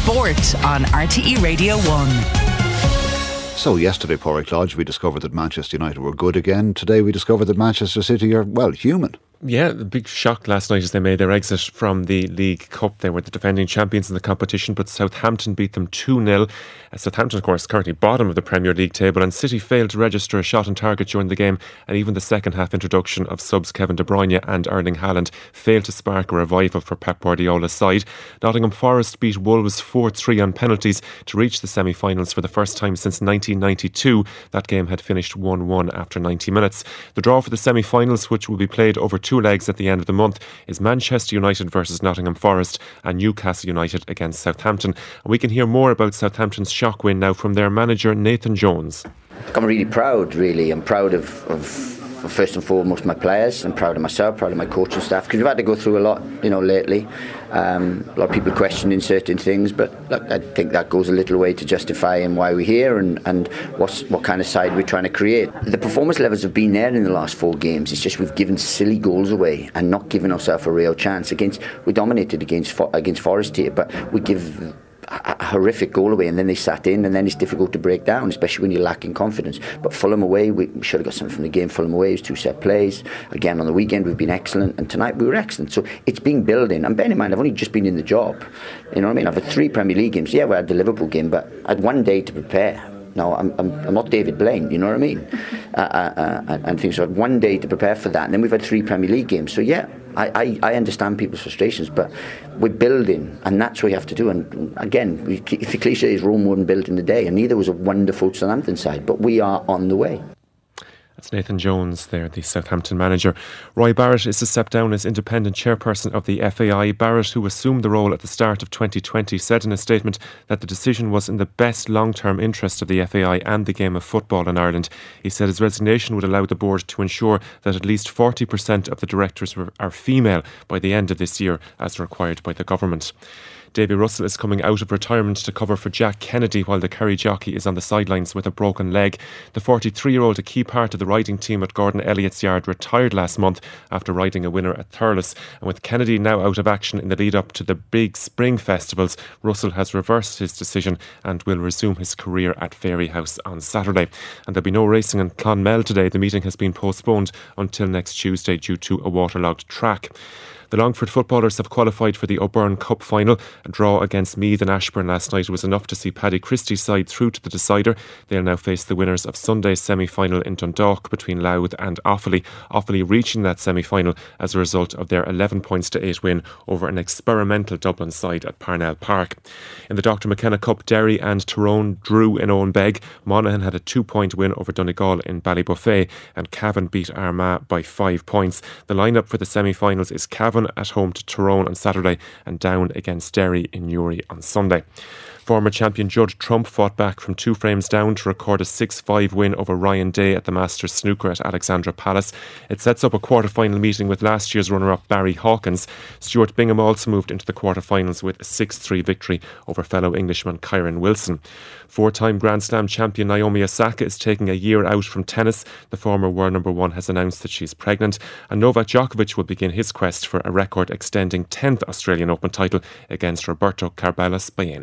Sport on RTE Radio 1. So yesterday, Pádraig Lodge, we discovered that Manchester United were good again. Today we discovered that Manchester City are, well, human. Yeah, the big shock last night as they made their exit from the League Cup. They were the defending champions in the competition, but Southampton beat them 2-0. Southampton, of course, currently bottom of the Premier League table, and City failed to register a shot on target during the game, and even the second half introduction of subs Kevin De Bruyne and Erling Haaland failed to spark a revival for Pep Guardiola's side. Nottingham Forest beat Wolves 4-3 on penalties to reach the semi-finals for the first time since 1992. That game had finished 1-1 after 90 minutes. The draw for the semi-finals, which will be played over two legs at the end of the month, is Manchester United versus Nottingham Forest and Newcastle United against Southampton. And we can hear more about Southampton's shock win now from their manager Nathan Jones. I'm really proud, really. I'm proud of first and foremost my players. I'm proud of myself, proud of my coaching staff, because we've had to go through a lot, lately. A lot of people questioning certain things, but look, I think that goes a little way to justifying why we're here and what kind of side we're trying to create. The performance levels have been there in the last 4 games. It's just we've given silly goals away and not given ourselves a real chance. We dominated against Forest here, but we give a horrific goal away and then they sat in, and then it's difficult to break down, especially when you're lacking confidence. But Fulham away, we should have got something from the game. Fulham away was 2 set plays. Again on the weekend we've been excellent, and tonight we were excellent. So it's been building, and bear in mind I've only just been in the job, you know what I mean. I've had 3 Premier League games. Yeah, we had the Liverpool game, but I had 1 day to prepare. No, I'm not David Blaine, you know what I mean? And things. So I had 1 day to prepare for that, and then we've had 3 Premier League games. So yeah, I understand people's frustrations, but we're building, and that's what you have to do. And again, the cliche is Rome wasn't built in a day, and neither was a wonderful Southampton side, but we are on the way. That's Nathan Jones there, the Southampton manager. Roy Barrett is to step down as independent chairperson of the FAI. Barrett, who assumed the role at the start of 2020, said in a statement that the decision was in the best long-term interest of the FAI and the game of football in Ireland. He said his resignation would allow the board to ensure that at least 40% of the directors are female by the end of this year, as required by the government. Davy Russell is coming out of retirement to cover for Jack Kennedy while the Kerry jockey is on the sidelines with a broken leg. The 43-year-old, a key part of the riding team at Gordon Elliott's Yard, retired last month after riding a winner at Thurles. And with Kennedy now out of action in the lead-up to the big spring festivals, Russell has reversed his decision and will resume his career at Fairyhouse on Saturday. And there'll be no racing in Clonmel today. The meeting has been postponed until next Tuesday due to a waterlogged track. The Longford footballers have qualified for the O'Byrne Cup final. A draw against Meath and Ashburn last night was enough to see Paddy Christie's side through to the decider. They'll now face the winners of Sunday's semi-final in Dundalk between Louth and Offaly. Offaly reaching that semi-final as a result of their 11 points to 8 win over an experimental Dublin side at Parnell Park. In the Dr McKenna Cup, Derry and Tyrone drew in Owenbeg. Monaghan had a 2-point win over Donegal in Ballybuffet, and Cavan beat Armagh by 5 points. The lineup for the semi-finals is Cavan at home to Tyrone on Saturday and Down against Derry in Newry on Sunday. Former champion Judd Trump fought back from 2 frames down to record a 6-5 win over Ryan Day at the Masters Snooker at Alexandra Palace. It sets up a quarter-final meeting with last year's runner-up Barry Hawkins. Stuart Bingham also moved into the quarter-finals with a 6-3 victory over fellow Englishman Kyron Wilson. 4-time Grand Slam champion Naomi Osaka is taking a year out from tennis. The former world number 1 has announced that she's pregnant, and Novak Djokovic will begin his quest for a record-extending 10th Australian Open title against Roberto Carballes Baena.